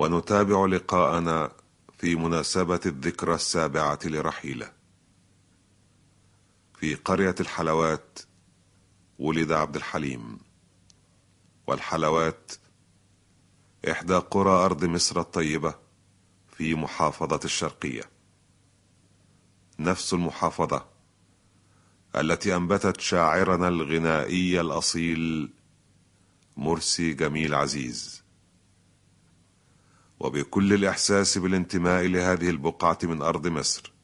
ونتابع لقاءنا في مناسبة الذكرى 7 لرحيله. في قرية الحلوات ولد عبد الحليم، والحلوات إحدى قرى أرض مصر الطيبة في محافظة الشرقية، نفس المحافظة التي أنبتت شاعرنا الغنائي الأصيل مرسي جميل عزيز. وبكل الإحساس بالانتماء لهذه البقعة من أرض مصر،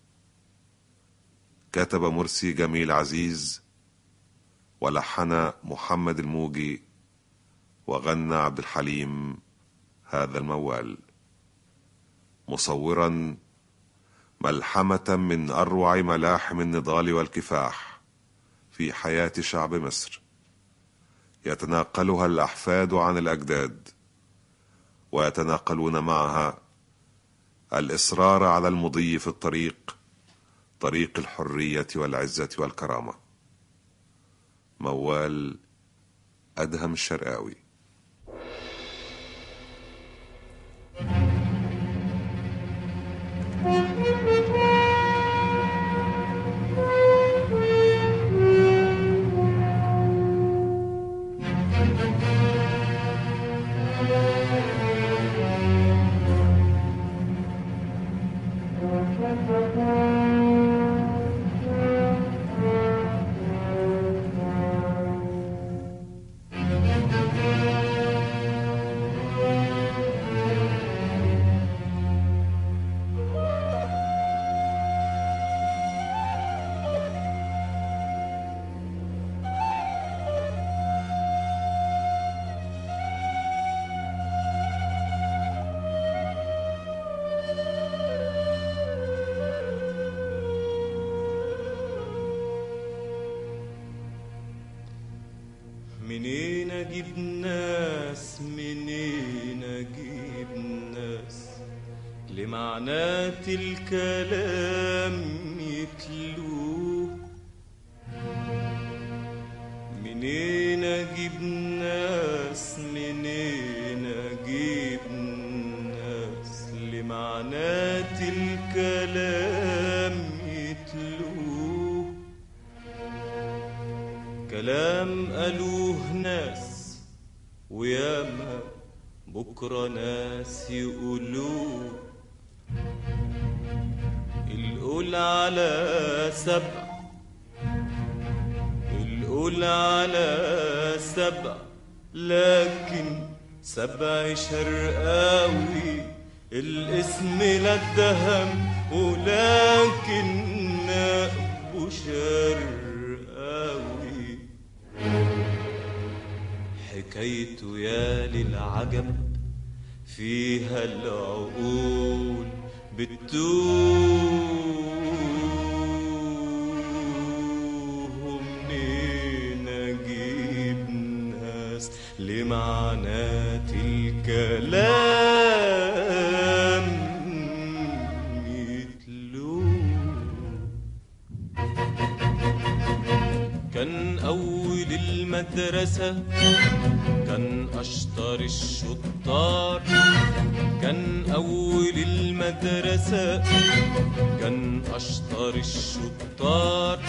كتب مرسي جميل عزيز ولحن محمد الموجي وغنى عبد الحليم هذا الموال، مصورا ملحمة من أروع ملاحم النضال والكفاح في حياة شعب مصر، يتناقلها الأحفاد عن الأجداد، ويتناقلون معها الإصرار على المضي في طريق الحرية والعزة والكرامة. موال أدهم الشرقاوي. منين اجيب ناس، منين اجيب ناس لمعنات الكلام يتلوه؟ منين اجيب ناس، منين اجيب ناس لمعنات الكلام يتلوه؟ كلام قالوه ناس وياما بكرة ناس يقولوه. القول على 7، القول على 7، لكن 7 شرقاوي الاسم لا اتهم، ولكن نقبه شرقاوي. حكايته يا للعجب فيها العقول بتوه. منين اجيب ناس لمعنات الكلام يتلوه؟ كان أول المدرسة كان أشطر الشطار، كان أول المدرسة كان أشطر الشطار.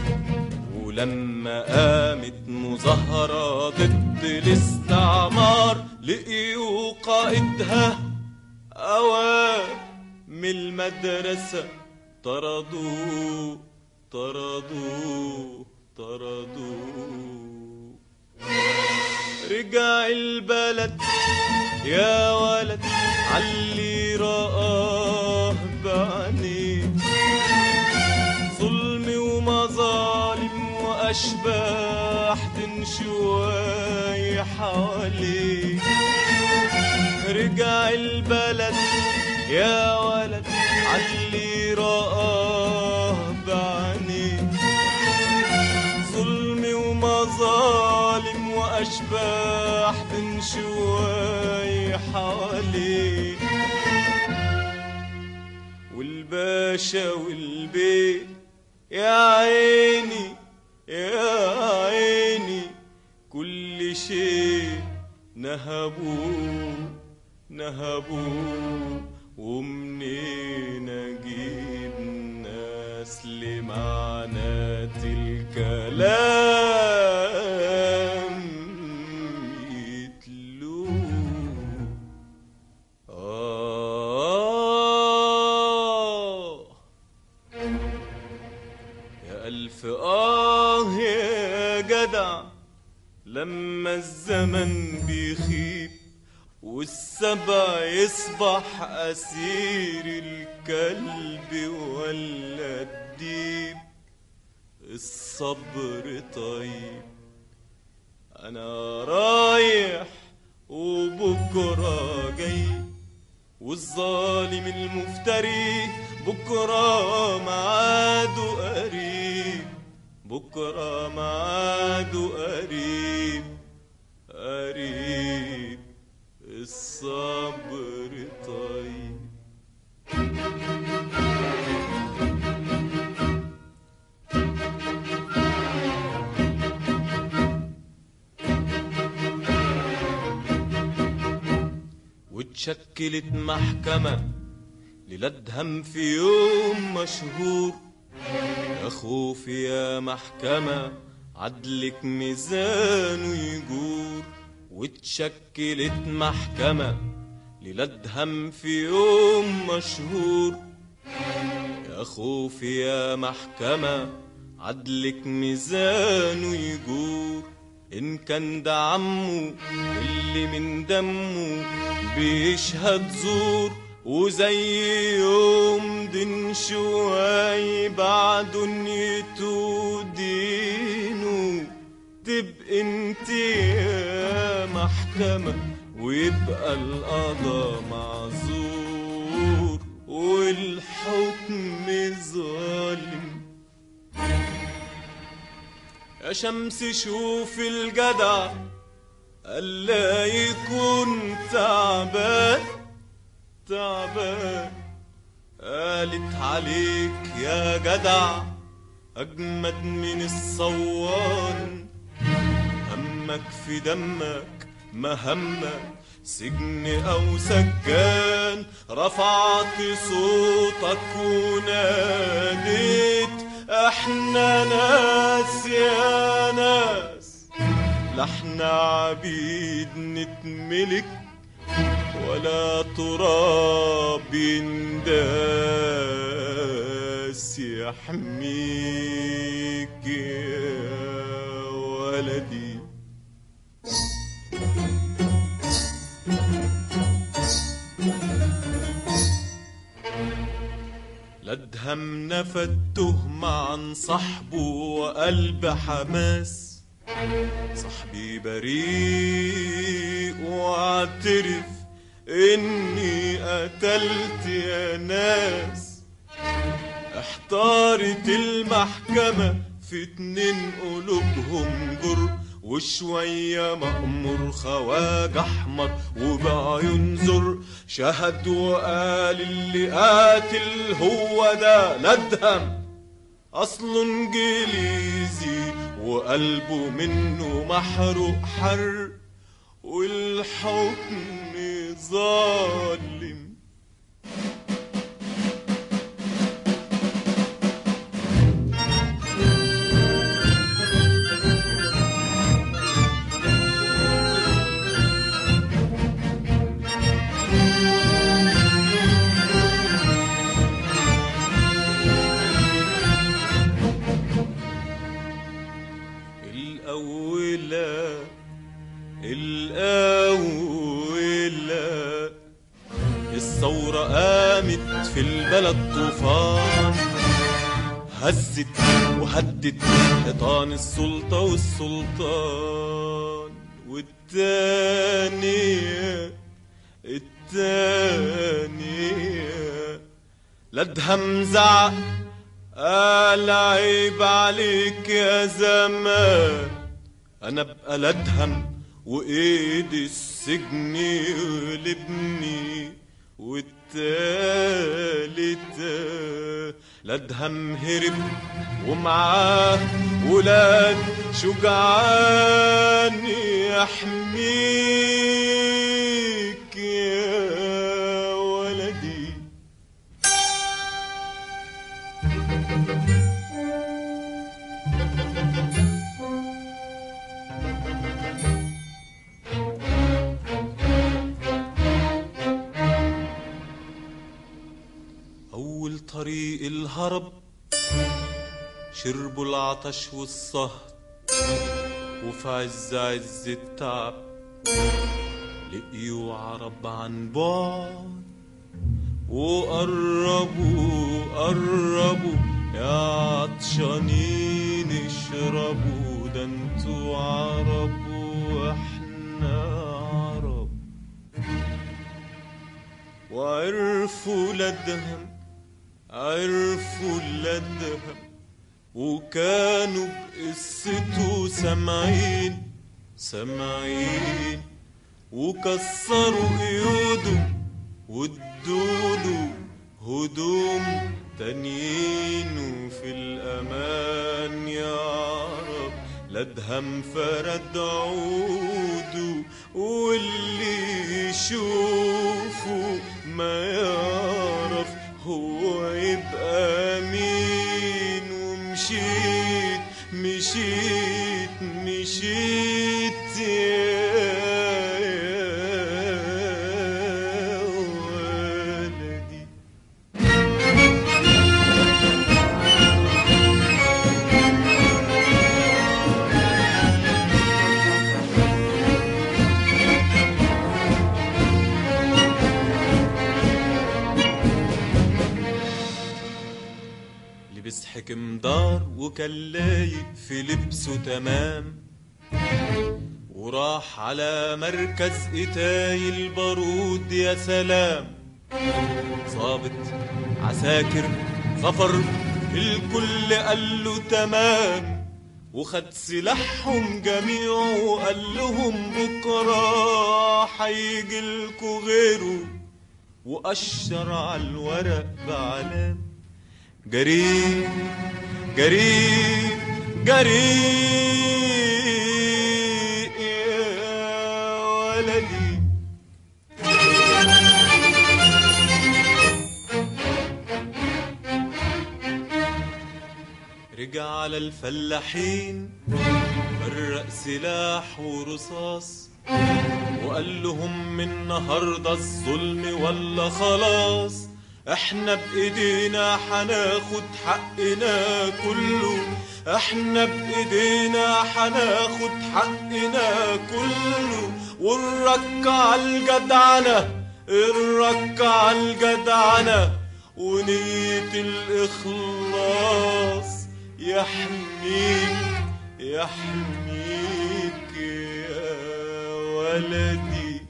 ولما قامت مظاهرة ضد الاستعمار لقيوا قائدها أوام من المدرسة، طردوه طردوه طردوه. رجع البلد يا ولد عاللي رآه بعينيه، ظلم ومظالم وأشباح تنشواي حواليه. رجع البلد يا ولد عاللي رآه بعينيه، ظلم ومظالم وأشباح تنشواي حواليه. والباشا والبيت يا عيني يا عيني كل شيء نهبوه نهبوه ومنين اجيب ناس لمعنات الكلام يتلوه. يا ألف يا جدع لما الزمن بيخيب والسبع يصبح أسير الكلب ولا الديب. الصبر طيب أنا رايح وبكرة جاي، والظالم المفتري بكرة معاده قريب، بكرة معاده قريب قريب. الصبر طيب. واتشكلت محكمة للأدهم في يوم مشهور. يا خوفي يا محكمة عدلك ميزانه يجور. واتشكلت محكمة للأدهم في يوم مشهور. يا خوفي يا محكمة عدلك ميزانه يجور. إن كان ده عمه اللي من دمه بيشهد زور، وزي يوم دين شوي بعد نيته دينه، تبقى انت يا محكمة ويبقى القضا معذور والحكم ظالم. يا شمس شوف الجدع ألا يكون تعبان تعبان. قالت عليك يا جدع أجمد من الصوان. همك في دمك ما همك سجن أو سجان. رفعت صوتك وناديت احنا ناس يا ناس، لا احنا عبيد نتملك ولا تراب ينداس يحميك يا ولدي. الأدهم نفى التهمة عن صاحبه وقلب حماس. صاحبي بريء واعترف إني قتلت يا ناس. احتارت المحكمة في 2 قلوبهم جر، وشوية مأمور خواج أحمر وبعيون زر. شهد وقال اللي قاتل هو ده الأدهم، أصله إنجليزي وقلبه منه محروق حر، والحكم ظالم. الأولى الثورة قامت في البلد طوفان، هزت وهدت حيطان السلطة والسلطان. والتانية الأدهم زعق قال عيب عليك يا زمان، أنا أبقى الأدهم وإيد السجن يغلبني. والتالتة الأدهم هرب ومعاه ولاد شجعان يحميك يا طريق الهرب شربوا العطش والصهد، وفي عز التعب لقيوا عرب عن بعد، وقربوا يا عطشانين اشربوا، ده انتوا عرب واحنا عرب. وعرفوا لدهم وكانوا بقصته سامعين وكسروا قيوده وادوله هدوم تانيين، وفي الأمان يا عرب لدهم فرد عوده، واللي يشوفه ما يعرف هو يبقى مين. ومشيت يا ولدي. لبس حكم دار وكان لايق في لبسه تمام، وراح على مركز قتاي البارود يا سلام. ضابط عساكر ظفر الكل قال له تمام، وخد سلاحهم جميعه وقال لهم بكره هيجيلكوا غيره، وأشر على الورق بعلام جري يا ولدي. رجع على الفلاحين فرق سلاح ورصاص، وقال لهم من النهارده الظلم ولا خلاص، احنا بايدينا حناخد حقنا كله، احنا بايدينا حناخد حقنا كله. ونركع الجدعنة ونية الإخلاص يحميك يا ولدي.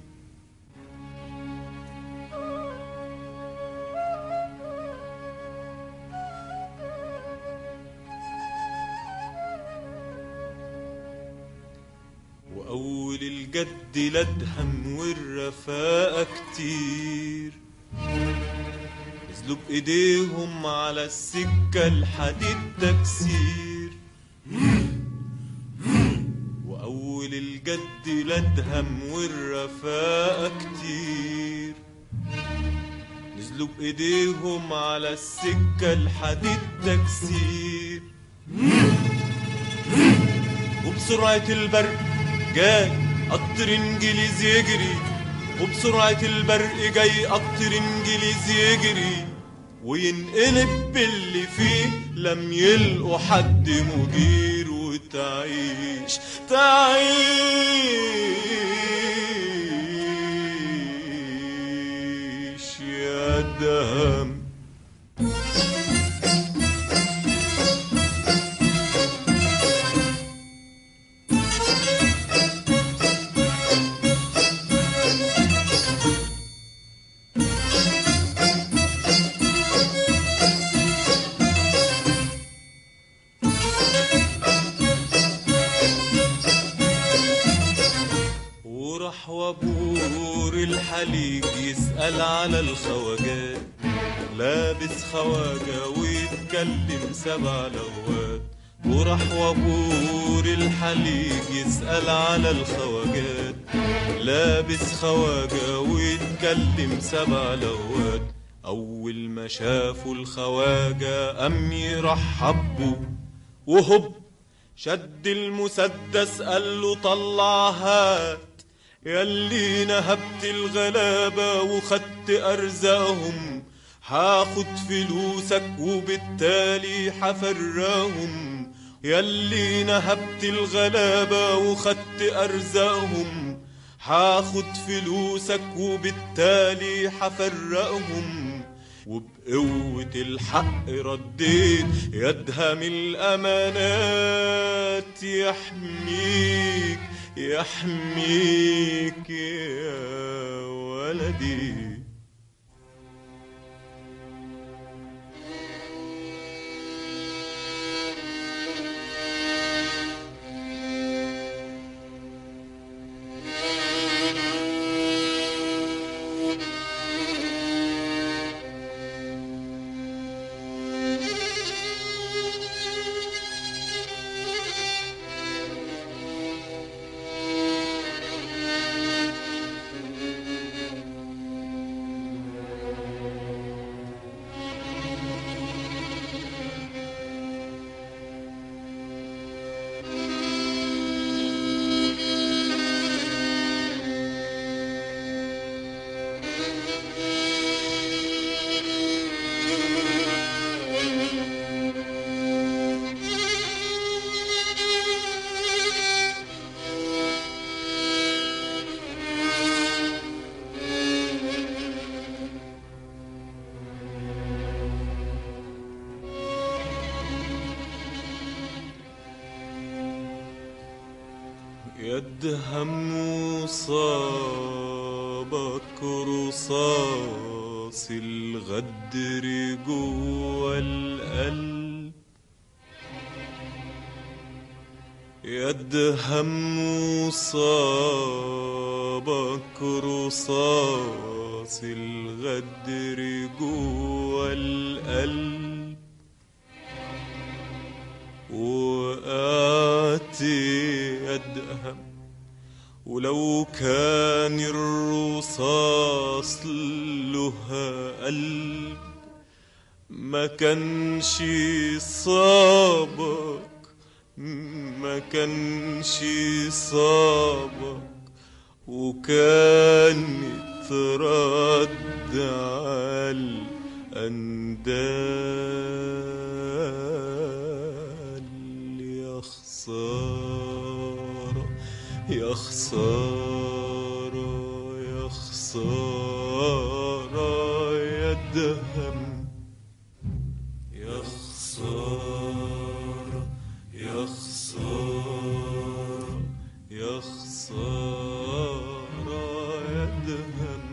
وأول الجد لدهم والرفاقة كتير، نزلوا بإيديهم على السكة الحديد تكسير. وأول الجد لدهم والرفاقة كتير، نزلوا بإيديهم على السكة الحديد تكسير. وبسرعة البرق جاي قطر انجليزي يجري، وبسرعة البرق جاي قطر انجليزي يجري، وينقلب باللي فيه لم يلقوا حد مجير. وتعيش يا دهم. وابور الحليق يسأل على الخواجات، لابس خواجة ويتكلم 7 لغات. وراح وابور الحليق يسأل على الخواجات، لابس خواجة ويتكلم 7 لغات. أول ما شافوا الخواجة قام يرحبوا، وهب شد المسدس قال له طلع هات، ياللي نهبت الغلابة وخدت أرزاقهم هاخد فلوسك وبالتالي حفرقهم، ياللي نهبت الغلابة وخدت أرزاقهم. هاخد فلوسك وبالتالي حفرقهم، وبقوة الحق رديت يدها من الأمانات. يحميك يحميك يا ولدي. يدهم وصابك رصاص الغدر جوا القلب. يدهم وصابك رصاص الغدر جوا القلب، وقعت أدهم ولو كان الرصاص له قلب ما كانش صابك، ما كانش صابك، وكانت رد على الأندال. يا خسارة يا خسارة يا خسارة يا دهم. يا خسارة يا خسارة يا خسارة يا دهم.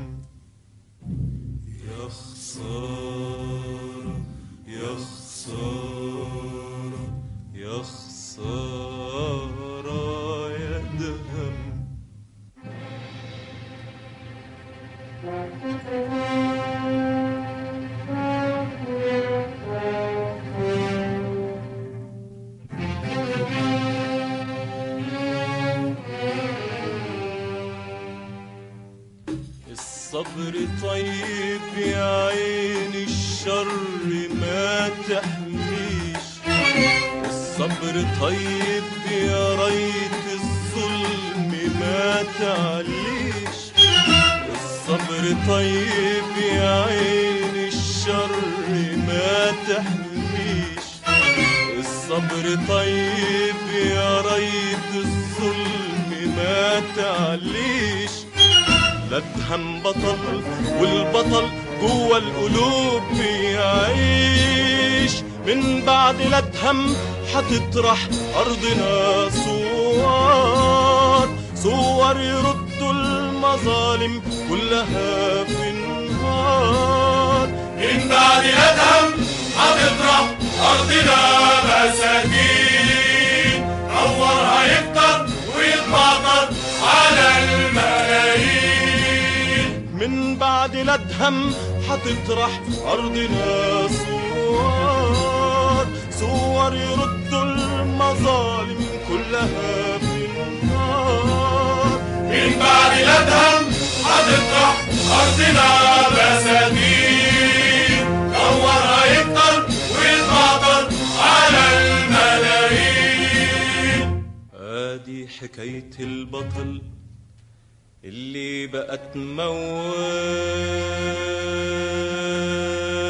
يا خسارة يا خسارة يا خسارة يا دهم. الصبر طيب يا عين الشر ما تحميش. الصبر طيب يا ريت الظلم ما تعليش. الصبر طيب يا عين الشر ما تحميش. الصبر طيب يا ريت الظلم ما تعليش. الأدهم بطل والبطل جوا القلوب بيعيش. من بعد الأدهم حتطرح أرضنا صور، صور يردوا المظالم كلها في النهار. من بعد الأدهم حتطرح أرضنا مساكين، نورها يكتر ويتمطر على الملايين. من بعد الأدهم حتطرح أرضنا صور، صور يردوا المظالم كلها في النار. من بعد الأدهم حتطرح أرضنا بساتين، نورها يكتر ويتمطر على الملايين. ادي حكاية البطل اللي بقت موال.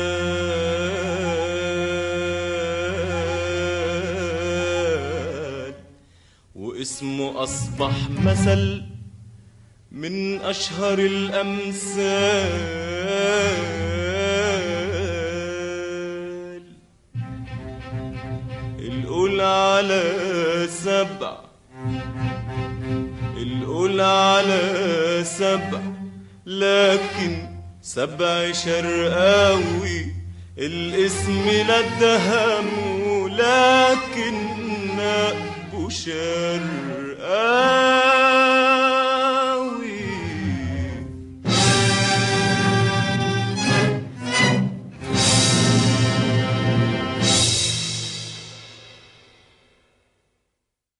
واسمه أصبح مثل من أشهر الأمثال. القول على سبع، القول على سبع، لكن سبع شرقاوي الاسم لا اتهمه، لكن نقبه شرقاوي.